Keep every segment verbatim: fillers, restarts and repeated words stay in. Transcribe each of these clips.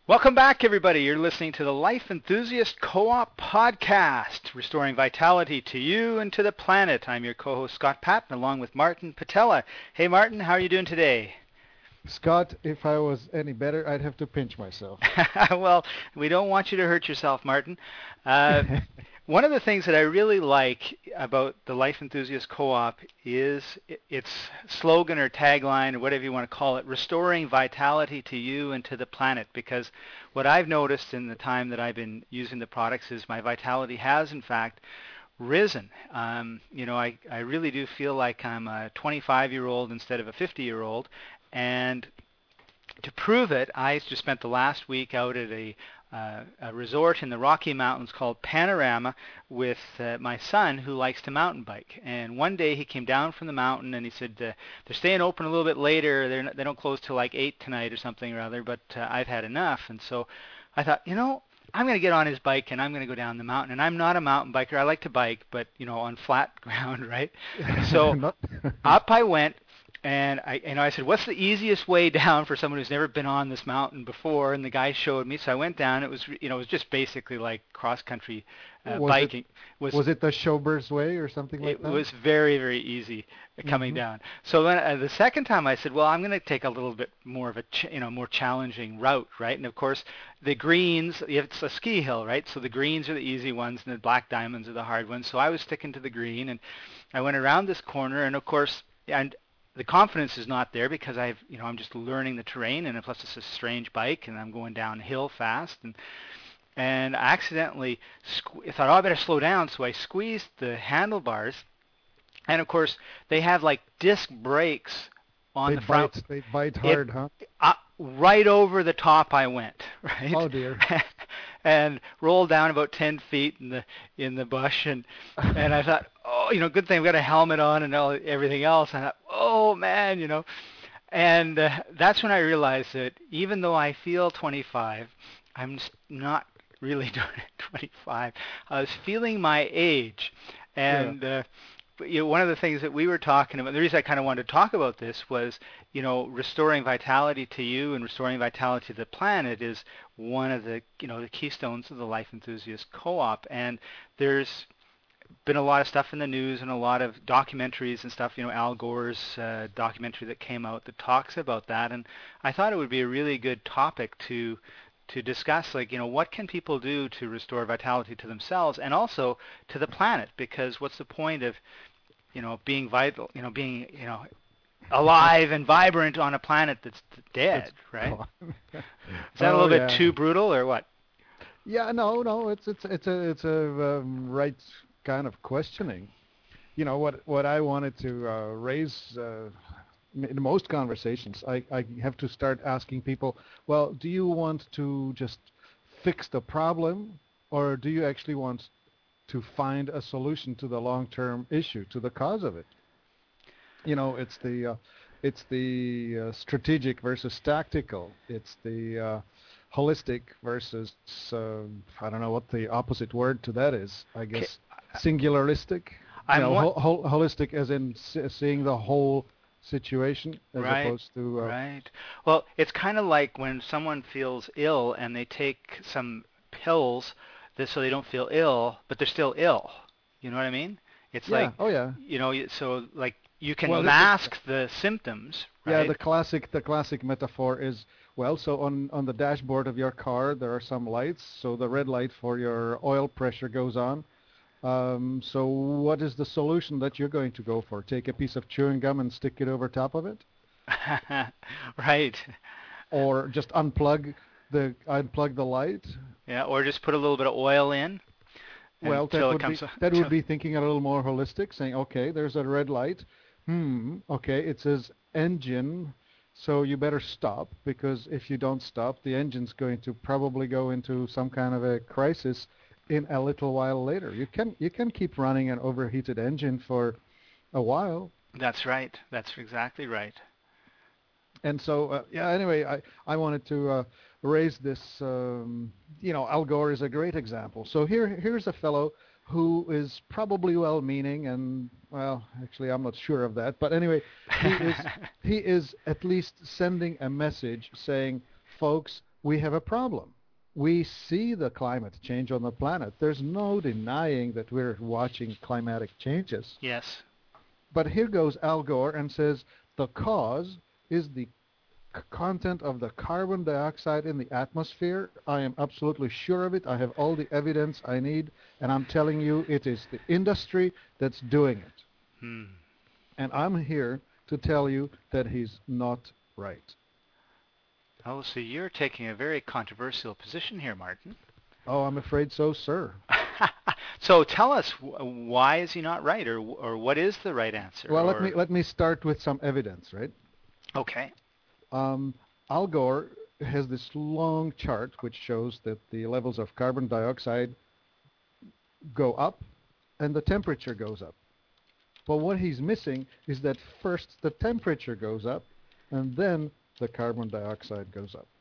Welcome back, everybody. You're listening to the Life Enthusiast Co-op Podcast, restoring vitality to you and to the planet. I'm your co-host, Scott Patton, along with Martin Patella. Hey, Martin, how are you doing today? Scott, if I was any better, I'd have to pinch myself. Well, we don't want you to hurt yourself, Martin. Uh, one of the things that I really like about the Life Enthusiast Co-op is its slogan or tagline or whatever you want to call it, restoring vitality to you and to the planet, because what I've noticed in the time that I've been using the products is my vitality has, in fact, risen. Um, you know, I, I really do feel like I'm a twenty-five-year-old instead of a fifty-year-old. And to prove it, I just spent the last week out at a, uh, a resort in the Rocky Mountains called Panorama with uh, my son, who likes to mountain bike. And one day he came down from the mountain and he said, uh, they're staying open a little bit later. They're not, they don't close till like eight tonight or something or other, but uh, I've had enough. And so I thought, you know, I'm going to get on his bike and I'm going to go down the mountain. And I'm not a mountain biker. I like to bike, but, you know, on flat ground, right? So up I went. And I, you know, I said, what's the easiest way down for someone who's never been on this mountain before? And the guy showed me. So I went down. It was, you know, it was just basically like cross-country uh, was biking. It, was, was it the Showbiz way or something like it that? It was very, very easy coming mm-hmm. down. So then uh, the second time I said, well, I'm going to take a little bit more of a, ch- you know, more challenging route, right? And of course, the greens, it's a ski hill, right? So the greens are the easy ones and the black diamonds are the hard ones. So I was sticking to the green, and I went around this corner, and of course, and the confidence is not there because I've, you know, I'm just learning the terrain, and plus it's a strange bike, and I'm going downhill fast, and and I accidentally sque- thought, oh, I better slow down, so I squeezed the handlebars, and of course they have like disc brakes on they the front. Bite, they bite hard, it, huh? Uh, right over the top I went, right? Oh dear. And rolled down about ten feet in the in the bush, and and I thought, oh, you know, good thing we got a helmet on and all everything else. And I thought, oh man, you know, and uh, that's when I realized that even though I feel twenty-five, I'm not really doing it twenty-five. I was feeling my age, and. Yeah. Uh, But, you know, one of the things that we were talking about, the reason I kind of wanted to talk about this was, you know, restoring vitality to you and restoring vitality to the planet is one of the, you know, the keystones of the Life Enthusiast Co-op. And there's been a lot of stuff in the news and a lot of documentaries and stuff, you know, Al Gore's uh, documentary that came out that talks about that. And I thought it would be a really good topic to to discuss, like, you know, what can people do to restore vitality to themselves and also to the planet? Because what's the point of, you know, being vital, you know, being, you know, alive and vibrant on a planet that's dead, that's right? Is that oh, a little yeah. bit too brutal or what? Yeah, no, no, it's it's it's a it's a um, right kind of questioning. You know, what what I wanted to uh, raise. Uh, In most conversations, I, I have to start asking people, well, do you want to just fix the problem, or do you actually want to find a solution to the long-term issue, to the cause of it? You know, it's the uh, it's the uh, strategic versus tactical. It's the uh, holistic versus, uh, I don't know what the opposite word to that is. I guess singularistic. You know, ho- ho- holistic as in s- seeing the whole situation as right, opposed to uh, right. Well, it's kind of like when someone feels ill and they take some pills that so they don't feel ill, but they're still ill. You know what I mean? It's yeah. like, oh yeah, you know, so like you can well, mask the symptoms. Right? Yeah, the classic the classic metaphor is, well, so on on the dashboard of your car there are some lights. So the red light for your oil pressure goes on. Um, so what is the solution that you're going to go for? Take a piece of chewing gum and stick it over top of it? Right. Or just unplug the unplug the light? Yeah, or just put a little bit of oil in. Well, that would be that would be thinking a little more holistic, saying, okay, there's a red light. Hmm, okay, it says engine, so you better stop, because if you don't stop, the engine's going to probably go into some kind of a crisis in a little while later. You can you can keep running an overheated engine for a while. That's right. That's exactly right. And so, uh, yeah, anyway, I, I wanted to uh, raise this, um, you know, Al Gore is a great example. So here here's a fellow who is probably well-meaning, and, well, actually, I'm not sure of that. But anyway, he is he is at least sending a message saying, folks, we have a problem. We see the climate change on the planet. There's no denying that we're watching climatic changes. Yes. But here goes Al Gore and says the cause is the c- content of the carbon dioxide in the atmosphere. I am absolutely sure of it. I have all the evidence I need, and I'm telling you it is the industry that's doing it. Hmm. And I'm here to tell you that he's not right. Oh, so you're taking a very controversial position here, Martin. Oh, I'm afraid so, sir. So tell us, wh- why is he not right, or or what is the right answer? Well, or... let me let me start with some evidence, right? Okay. Um, Al Gore has this long chart which shows that the levels of carbon dioxide go up and the temperature goes up. But what he's missing is that first the temperature goes up and then the carbon dioxide goes up.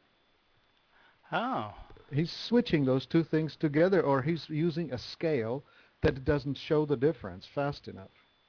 Oh. He's switching those two things together, or he's using a scale that doesn't show the difference fast enough.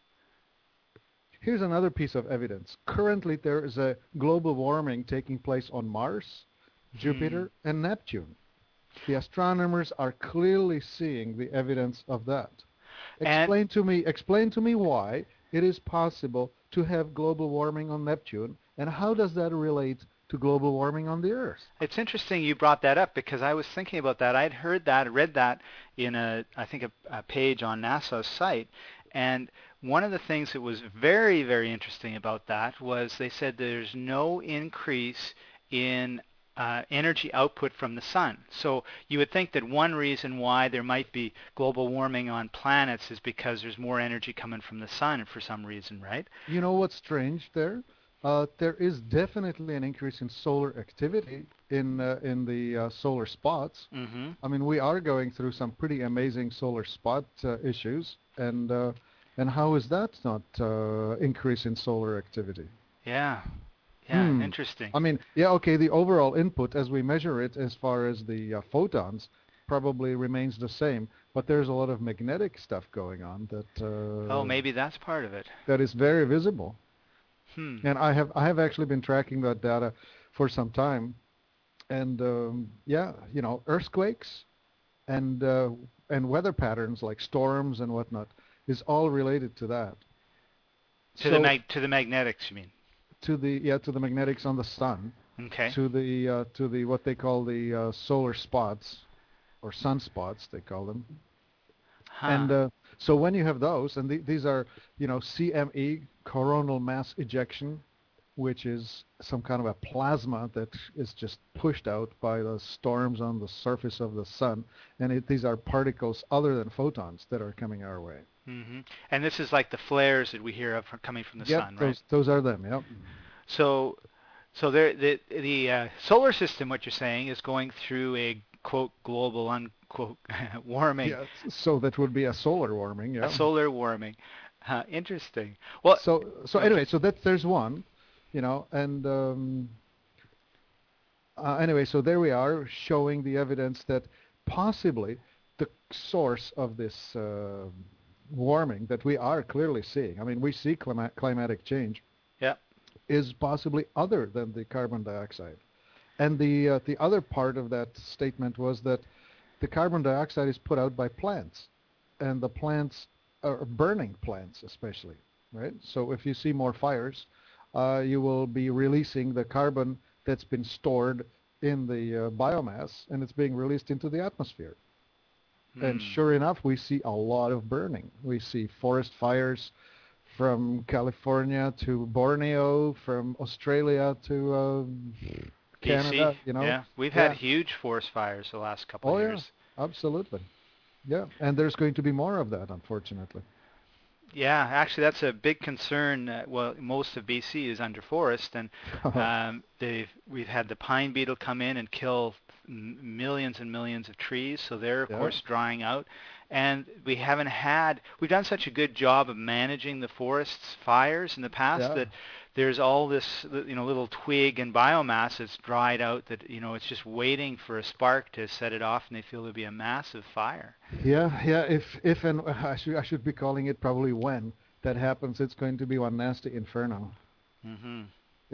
Here's another piece of evidence. Currently there is a global warming taking place on Mars, Jupiter, Hmm. and Neptune. The astronomers are clearly seeing the evidence of that. Explain And to me, explain to me why it is possible to have global warming on Neptune, and how does that relate to global warming on the Earth? it's interesting you brought that up, because I was thinking about that. I'd heard that, read that in a, I think, a, a page on NASA's site, and one of the things that was very, very interesting about that was they said there's no increase in uh, energy output from the sun. So you would think that one reason why there might be global warming on planets is because there's more energy coming from the sun for some reason, right? You know what's strange there? Uh, there is definitely an increase in solar activity in uh, in the uh, solar spots. Mm-hmm. I mean, we are going through some pretty amazing solar spot uh, issues, and uh, and how is that not uh, increase in solar activity? Yeah. Yeah, Hmm. interesting. I mean, yeah, okay, the overall input as we measure it as far as the uh, photons probably remains the same, but there's a lot of magnetic stuff going on that uh, Oh, maybe that's part of it. that is very visible. Hmm. And I have I have actually been tracking that data for some time, and um, yeah, you know, earthquakes and uh, and weather patterns like storms and whatnot is all related to that. To the So mag- to the magnetics, you mean? to the yeah to the magnetics on the sun, Okay. to the uh, to the what they call the uh, solar spots or sunspots they call them. Huh. And uh, so when you have those, and th- these are, you know, C M E, coronal mass ejection, which is some kind of a plasma that is just pushed out by the storms on the surface of the sun, and it, these are particles other than photons that are coming our way. Mm-hmm. And this is like the flares that we hear of from coming from the Yep, sun, right? those those are them. Yep. So, so there, the the uh, solar system, what you're saying, is going through a quote global unquote warming, Yeah. So that would be a solar warming. Yeah. a solar warming. Uh, interesting. Well, So so okay. anyway, so that there's one, you know, and um, uh, anyway, so there we are showing the evidence that possibly the source of this uh, warming that we are clearly seeing, I mean, we see clima- climatic change, Yeah. is possibly other than the carbon dioxide. And the uh, the other part of that statement was that the carbon dioxide is put out by plants, and the plants are burning plants especially, right? So if you see more fires, uh, you will be releasing the carbon that's been stored in the uh, biomass, and it's being released into the atmosphere. And Hmm. sure enough, we see a lot of burning. We see forest fires from California to Borneo, from Australia to uh, Canada, B C. you know. Yeah, we've Yeah. had huge forest fires the last couple Oh, of yeah, years. absolutely. Yeah, and there's going to be more of that, unfortunately. Yeah, actually, that's a big concern. Uh, well, most of B C is under forest, and um, they've we've had the pine beetle come in and kill m- millions and millions of trees, so they're of Yeah. course drying out. And we haven't had. We've done such a good job of managing the forest's fires in the past Yeah. that there's all this, you know, little twig and biomass that's dried out that, you know, it's just waiting for a spark to set it off, and they feel there'll be a massive fire. Yeah, yeah. If if and I should I should be calling it probably when that happens, it's going to be one nasty inferno. Mhm. Yeah.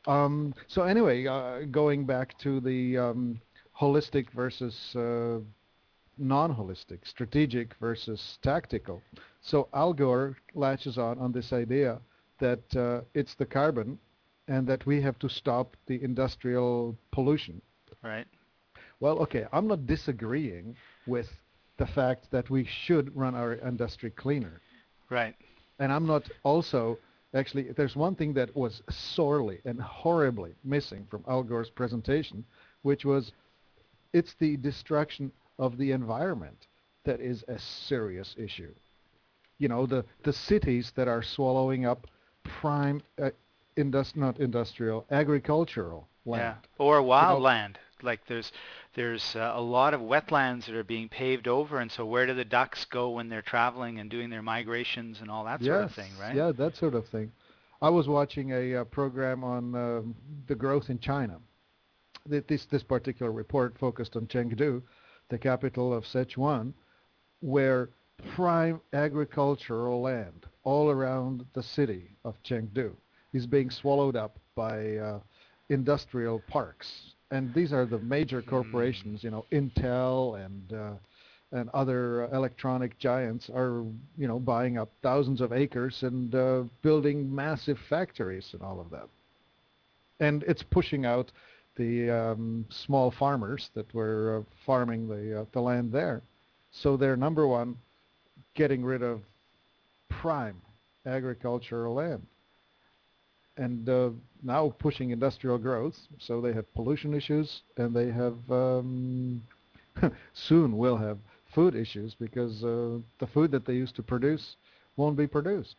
Um, so anyway, uh, going back to the um, holistic versus uh, non-holistic, strategic versus tactical. So Al Gore latches on on this idea that uh, it's the carbon and that we have to stop the industrial pollution. Right. Well, okay, I'm not disagreeing with the fact that we should run our industry cleaner. Right. And I'm not also, actually, there's one thing that was sorely and horribly missing from Al Gore's presentation, which was it's the destruction of the environment that is a serious issue. You know, the, the cities that are swallowing up prime, uh, indus- not industrial, agricultural land. Yeah. Or You know, wildland. Like there's there's uh, a lot of wetlands that are being paved over, and so where do the ducks go when they're traveling and doing their migrations and all that sort of yes, thing, right? yeah, that sort of thing. I was watching a uh, program on um, the growth in China. Th- This this particular report focused on Chengdu, the capital of Sichuan, where prime agricultural land all around the city of Chengdu is being swallowed up by uh, industrial parks. And these are the major Mm. corporations, you know, Intel and uh, and other electronic giants are, you know, buying up thousands of acres and uh, building massive factories and all of that. And it's pushing out the um, small farmers that were uh, farming the uh, the land there. So they're number one, getting rid of prime agricultural land, and uh, now pushing industrial growth. So they have pollution issues, and they have um, soon will have food issues because uh, the food that they used to produce won't be produced.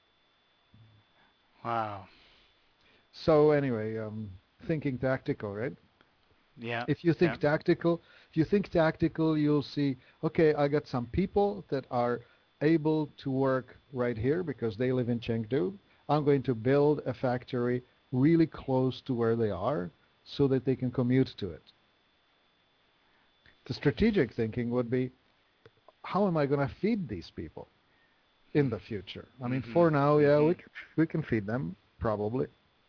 Wow. So anyway, um, thinking tactical, right? Yeah. If you Yeah. think tactical, if you think tactical, you'll see, okay, I got some people that are able to work right here because they live in Chengdu. I'm going to build a factory really close to where they are so that they can commute to it. The strategic thinking would be, how am I going to feed these people in the future? I mean, Mhm. for now, yeah, we Mhm. can, we can feed them, probably.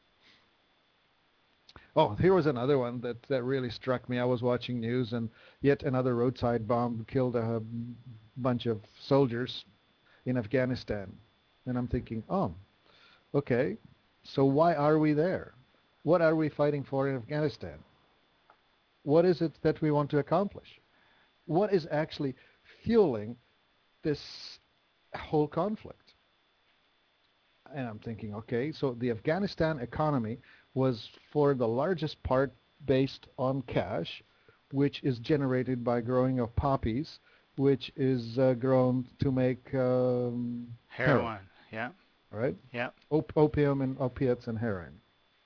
Oh, here was another one that, that really struck me. I was watching news, and yet another roadside bomb killed a bunch of soldiers in Afghanistan. And I'm thinking, oh, okay, so why are we there? What are we fighting for in Afghanistan? What is it that we want to accomplish? What is actually fueling this whole conflict? And I'm thinking, okay, so the Afghanistan economy was for the largest part based on cash, which is generated by growing of poppies, which is uh, grown to make um, heroin, Heroin. Yeah. right? Yeah. Op- opium and opiates and heroin.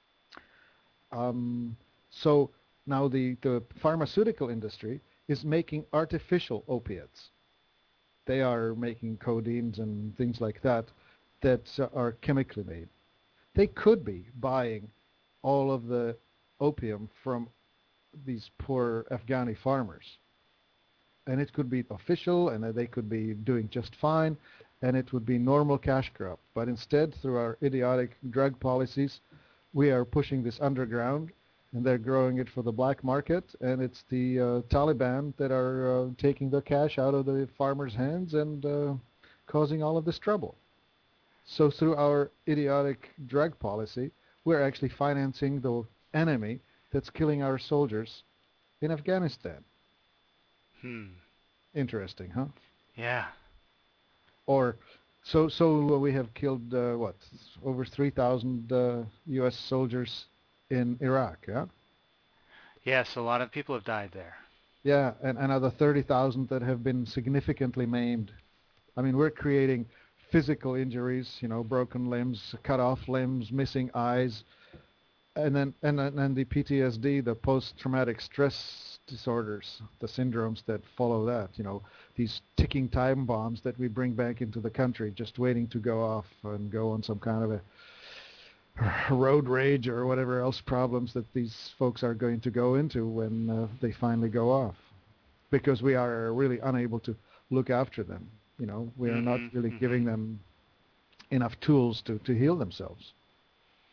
Um, so now the, the pharmaceutical industry is making artificial opiates. They are making codeines and things like that that uh, are chemically made. They could be buying all of the opium from these poor Afghani farmers. And it could be official, and they could be doing just fine, and it would be normal cash crop. But instead, through our idiotic drug policies, we are pushing this underground, and they're growing it for the black market, and it's the uh, Taliban that are uh, taking the cash out of the farmers' hands and uh, causing all of this trouble. So through our idiotic drug policy, we're actually financing the enemy that's killing our soldiers in Afghanistan. Hmm. Interesting, huh? Yeah. Or so so we have killed uh, what over three thousand uh, U S soldiers in Iraq, yeah? Yes, a lot of people have died there. Yeah, and another thirty thousand that have been significantly maimed. I mean, we're creating physical injuries, you know, broken limbs, cut off limbs, missing eyes, and then and then and the P T S D, the post-traumatic stress disorders, the syndromes that follow that, you know, these ticking time bombs that we bring back into the country, just waiting to go off and go on some kind of a road rage or whatever else problems that these folks are going to go into when uh, they finally go off, because we are really unable to look after them. You know, we are not Mhm. really giving Mhm. them enough tools to, to heal themselves.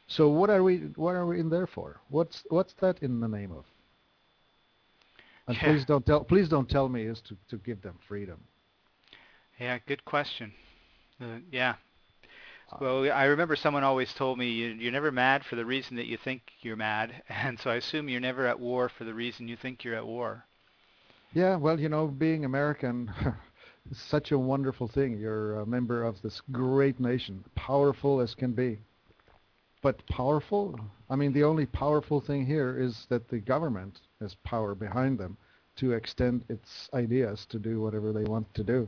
So what are we what are we in there for? What's what's that in the name of? And Yeah, please don't tell please don't tell me is to, to give them freedom. yeah, good question. Uh, yeah. Um, Well, I remember someone always told me you, you're never mad for the reason that you think you're mad, and so I assume you're never at war for the reason you think you're at war. yeah, well, you know, being American is such a wonderful thing. You're a member of this great nation, powerful as can be. But powerful? I mean, the only powerful thing here is that the government has power behind them to extend its ideas to do whatever they want to do.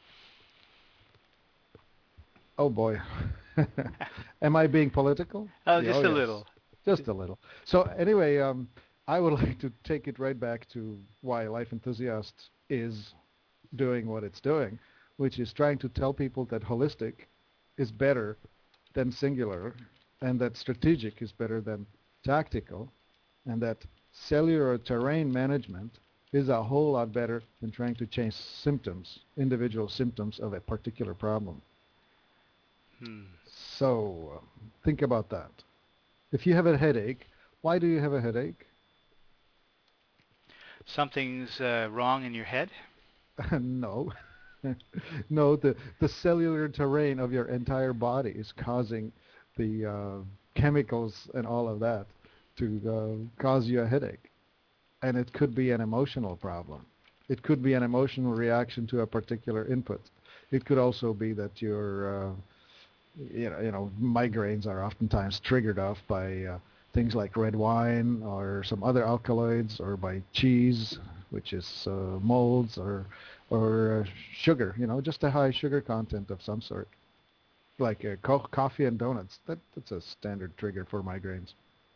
Oh boy. Am I being political? Oh, Yeah, oh just a yes. little. Just a little. So anyway, um, I would like to take it right back to why Life Enthusiast is doing what it's doing, which is trying to tell people that holistic is better than singular, and that strategic is better than tactical, and that cellular terrain management is a whole lot better than trying to change symptoms, individual symptoms of a particular problem. Hmm. So uh, think about that. If you have a headache, why do you have a headache? Something's uh, wrong in your head? No. No, the, the cellular terrain of your entire body is causing the uh, chemicals and all of that to uh, cause you a headache. And it could be an emotional problem. It could be an emotional reaction to a particular input. It could also be that your, uh, you know, you know, migraines are oftentimes triggered off by uh, things like red wine or some other alkaloids, or by cheese, which is uh, molds, or or uh, sugar. You know, just a high sugar content of some sort, like uh, co- coffee and donuts. That that's a standard trigger for migraines.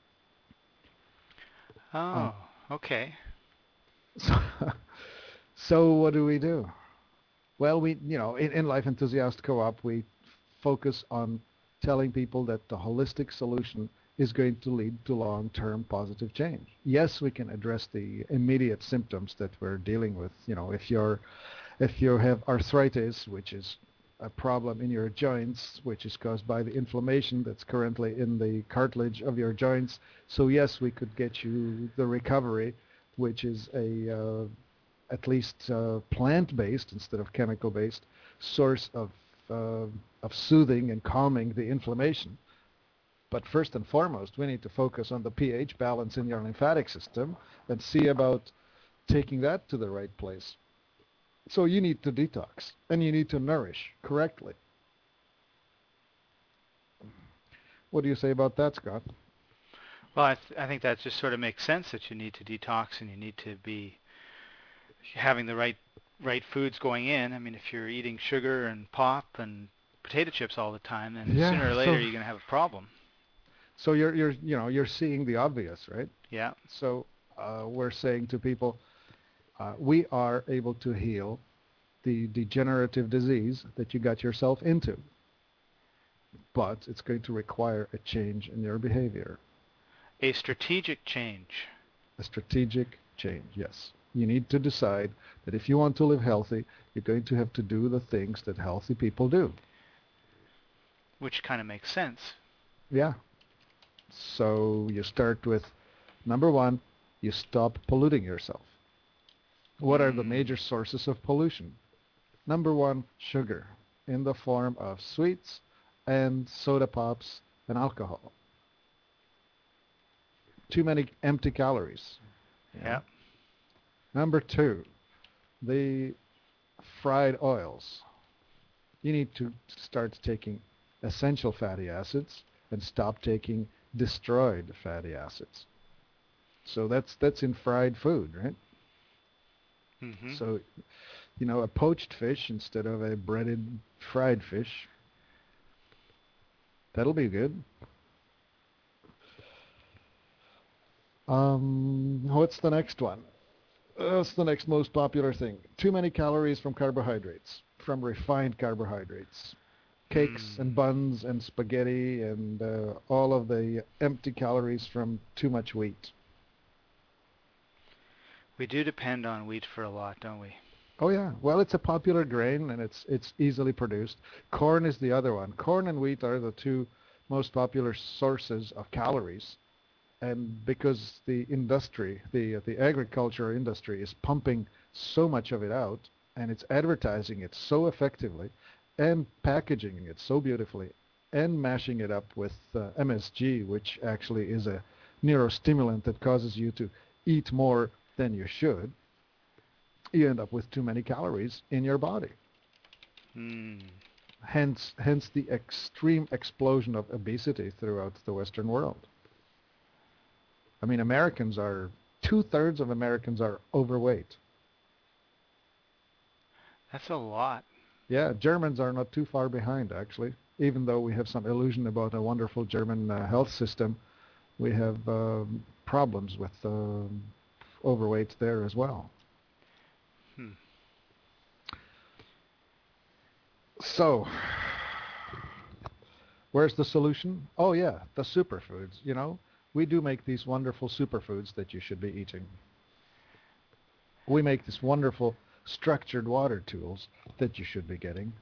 Uh, Oh, okay. so, so what do we do? Well, we, you know, in, in Life Enthusiast Co-op, we focus on telling people that the holistic solution is going to lead to long-term positive change. Yes, we can address the immediate symptoms that we're dealing with. You know, if you're, if you have arthritis, which is a problem in your joints, which is caused by the inflammation that's currently in the cartilage of your joints. So yes, we could get you the recovery, which is a uh, at least uh, plant-based instead of chemical-based source of uh, of soothing and calming the inflammation. But first and foremost, we need to focus on the pH balance in your lymphatic system and see about taking that to the right place. So you need to detox and you need to nourish correctly. What do you say about that, Scott? Well, I, th- I think that just sort of makes sense that you need to detox and you need to be having the right right foods going in. I mean, if you're eating sugar and pop and potato chips all the time, then sooner or Yeah, later so you're going to have a problem. so you're you're you know you're seeing the obvious, right? Yeah. So uh, we're saying to people, uh, we are able to heal the degenerative disease that you got yourself into, but it's going to require a change in your behavior, A strategic change, a strategic change. Yes, you need to decide that if you want to live healthy, you're going to have to do the things that healthy people do. which kind of makes sense. Yeah. So you start with number one, you stop polluting yourself. What are the Hmm. major sources of pollution? Number one, sugar in the form of sweets and soda pops and alcohol. Too many empty calories. You Yeah. know? Number two, the fried oils. You need to start taking essential fatty acids and stop taking destroyed fatty acids. So that's that's in fried food, right? Hmm. So, you know, a poached fish instead of a breaded fried fish, that'll be good. Um, what's the next one? That's the next most popular thing. Too many calories from carbohydrates, from refined carbohydrates. Cakes Hmm. and buns and spaghetti and uh, all of the empty calories from too much wheat. We do depend on wheat for a lot, don't we? Oh yeah, well it's a popular grain and it's it's easily produced. Corn is the other one. Corn and wheat are the two most popular sources of calories. And because the industry, the the agriculture industry is pumping so much of it out, and it's advertising it so effectively, and packaging it so beautifully, and mashing it up with uh, M S G, which actually is a neurostimulant that causes you to eat more than you should, you end up with too many calories in your body. Hmm. Hence, hence the extreme explosion of obesity throughout the Western world. I mean, Americans are, two-thirds of Americans are overweight. That's a lot. Yeah, Germans are not too far behind, actually. Even though we have some illusion about a wonderful German uh, health system, we have um, problems with uh, overweight there as well. Hmm. So, where's the solution? Oh, yeah, the superfoods, you know. We do make these wonderful superfoods that you should be eating. We make these wonderful structured water tools that you should be getting.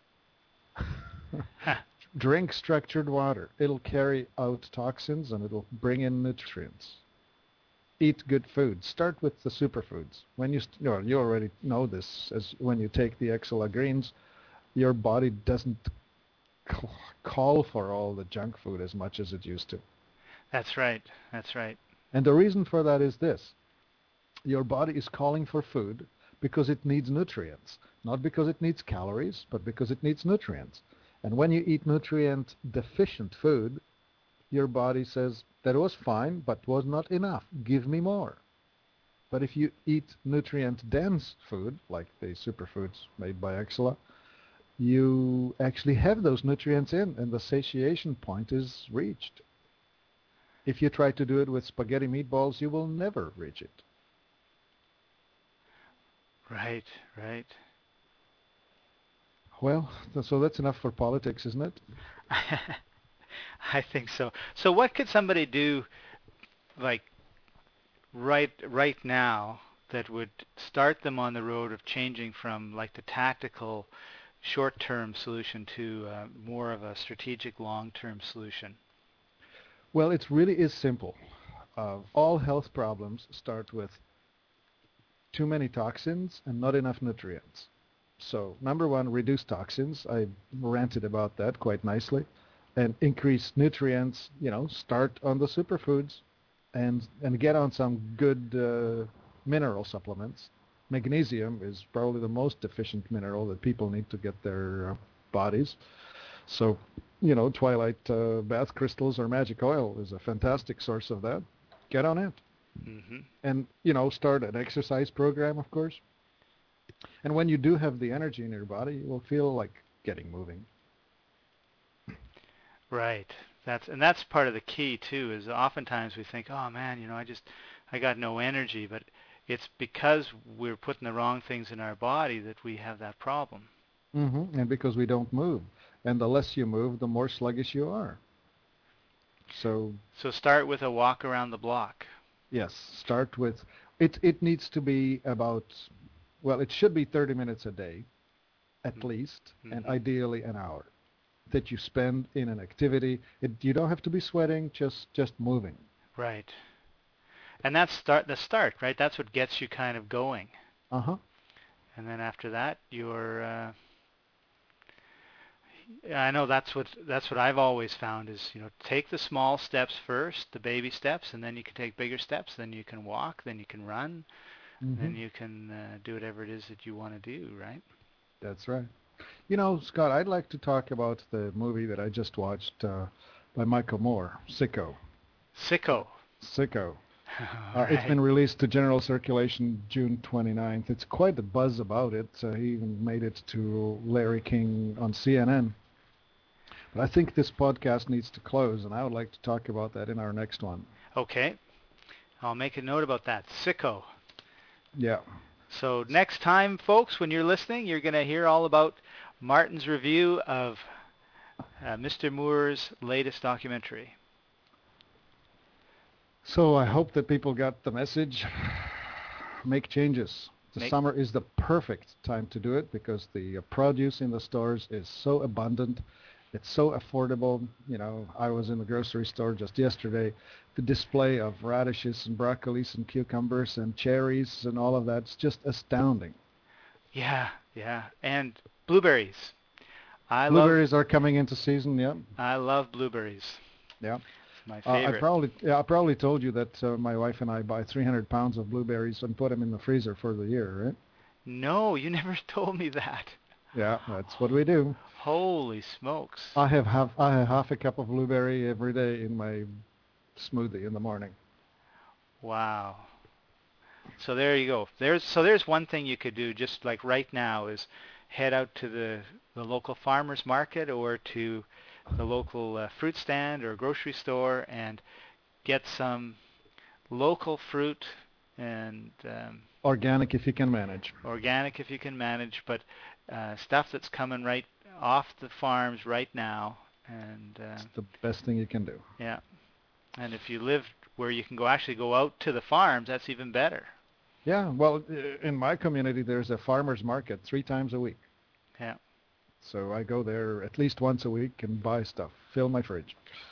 Drink structured water. It'll carry out toxins and it'll bring in nutrients. Eat good food. Start with the superfoods. When you, st- you, know, you already know this, as when you take the Exela Greens, your body doesn't c- call for all the junk food as much as it used to. That's right. That's right. And the reason for that is this. Your body is calling for food because it needs nutrients. Not because it needs calories, but because it needs nutrients. And when you eat nutrient deficient food, your body says, that was fine, but was not enough. Give me more. But if you eat nutrient dense food, like the superfoods made by Exela, you actually have those nutrients in, and the satiation point is reached. If you try to do it with spaghetti meatballs, you will never reach it. Right, right. Well, th- so that's enough for politics, isn't it? I think so. So what could somebody do, like, right right now that would start them on the road of changing from, like, the tactical short-term solution to uh, more of a strategic long-term solution? Well, it really is simple. Uh, all health problems start with too many toxins and not enough nutrients. So number one, reduce toxins. I ranted about that quite nicely. And increase nutrients, you know, start on the superfoods and, and get on some good uh, mineral supplements. Magnesium is probably the most deficient mineral that people need to get their uh, bodies. So, you know, Twilight uh, bath crystals or magic oil is a fantastic source of that. Get on it. Mm-hmm. And, you know, start an exercise program, of course. And when you do have the energy in your body, you will feel like getting moving. Right. That's and that's part of the key too. Is oftentimes we think, oh man, you know, I just I got no energy, but it's because we're putting the wrong things in our body that we have that problem. Mm-hmm. And because we don't move, and the less you move, the more sluggish you are. So. So start with a walk around the block. Yes. Start with it. It needs to be about. Well, it should be thirty minutes a day, at mm-hmm. least, and mm-hmm. ideally an hour that you spend in an activity. It, you don't have to be sweating, just just moving. Right. And that's start the start, right? That's what gets you kind of going. Uh-huh. And then after that, you're uh, I know that's what that's what I've always found is, you know, take the small steps first, the baby steps, and then you can take bigger steps, then you can walk, then you can run, mm-hmm. then you can uh, do whatever it is that you want to do, right? That's right. You know, Scott, I'd like to talk about the movie that I just watched uh, by Michael Moore, Sicko. Sicko. Sicko. Uh, right. It's been released to general circulation June twenty-ninth. It's quite a buzz about it. Uh, he even made it to Larry King on C N N. But I think this podcast needs to close, and I would like to talk about that in our next one. Okay. I'll make a note about that. Sicko. Yeah. So next time, folks, when you're listening, you're going to hear all about Martin's review of uh, Mister Moore's latest documentary. So I hope that people got the message. Make changes. The Make- summer is the perfect time to do it because the uh, produce in the stores is so abundant. It's so affordable. You know, I was in the grocery store just yesterday. The display of radishes and broccolis and cucumbers and cherries and all of that's just astounding. Yeah, yeah. And blueberries. I Blueberries love are coming into season, yeah. I love blueberries. Yeah. It's my Uh, I favorite. probably yeah, I probably told you that uh, my wife and I buy three hundred pounds of blueberries and put them in the freezer for the year, right? No, you never told me that. Yeah, that's what we do. Holy smokes. I have half I have half a cup of blueberry every day in my smoothie in the morning. Wow. So there you go. There's so there's one thing you could do just like right now is head out to the the local farmers market or to the local uh, fruit stand or grocery store and get some local fruit and um, Organic if you can manage. organic if you can manage, but uh, stuff that's coming right off the farms right now. And uh, It's the best thing you can do. yeah, and if you live where you can go actually go out to the farms, that's even better. Yeah, well, uh, in my community there's a farmers market three times a week. Yeah. So I go there at least once a week and buy stuff, fill my fridge.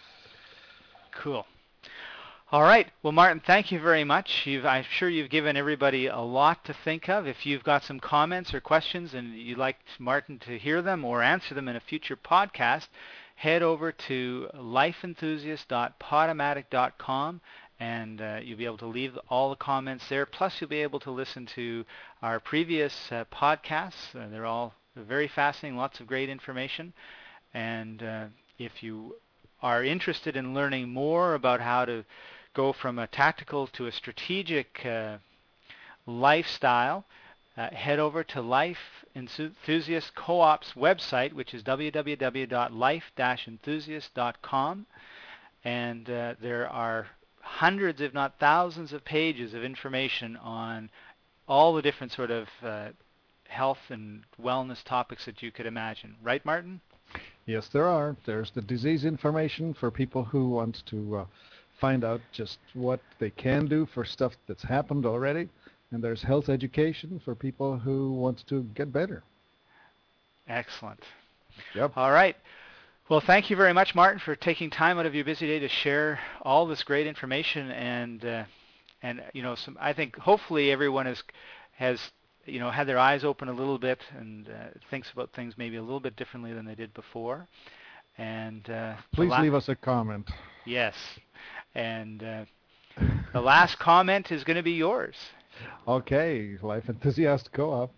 Cool. All right. Well, Martin, thank you very much. You've, I'm sure you've given everybody a lot to think of. If you've got some comments or questions and you'd like Martin to hear them or answer them in a future podcast, head over to life enthusiast dot podomatic dot com and uh, you'll be able to leave all the comments there. Plus, you'll be able to listen to our previous uh, podcasts. Uh, they're all very fascinating, lots of great information. And uh, if you are interested in learning more about how to go from a tactical to a strategic uh, lifestyle, uh, head over to Life Enthusiast Co-op's website, which is w w w dot life dash enthusiast dot com. And uh, there are hundreds, if not thousands, of pages of information on all the different sort of uh, health and wellness topics that you could imagine. Right, Martin? Yes, there are. There's the disease information for people who want to uh, find out just what they can do for stuff that's happened already. And there's health education for people who want to get better. Excellent. Yep. All right. Well, thank you very much, Martin, for taking time out of your busy day to share all this great information. And, uh, and you know, some, I think hopefully everyone has, has you know, had their eyes open a little bit and uh, thinks about things maybe a little bit differently than they did before. And uh, please la- leave us a comment. Yes. And uh, the last comment is going to be yours. Okay, Life Enthusiast Co-op.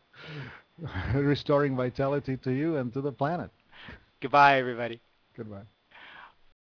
Restoring vitality to you and to the planet. Goodbye, everybody. Goodbye.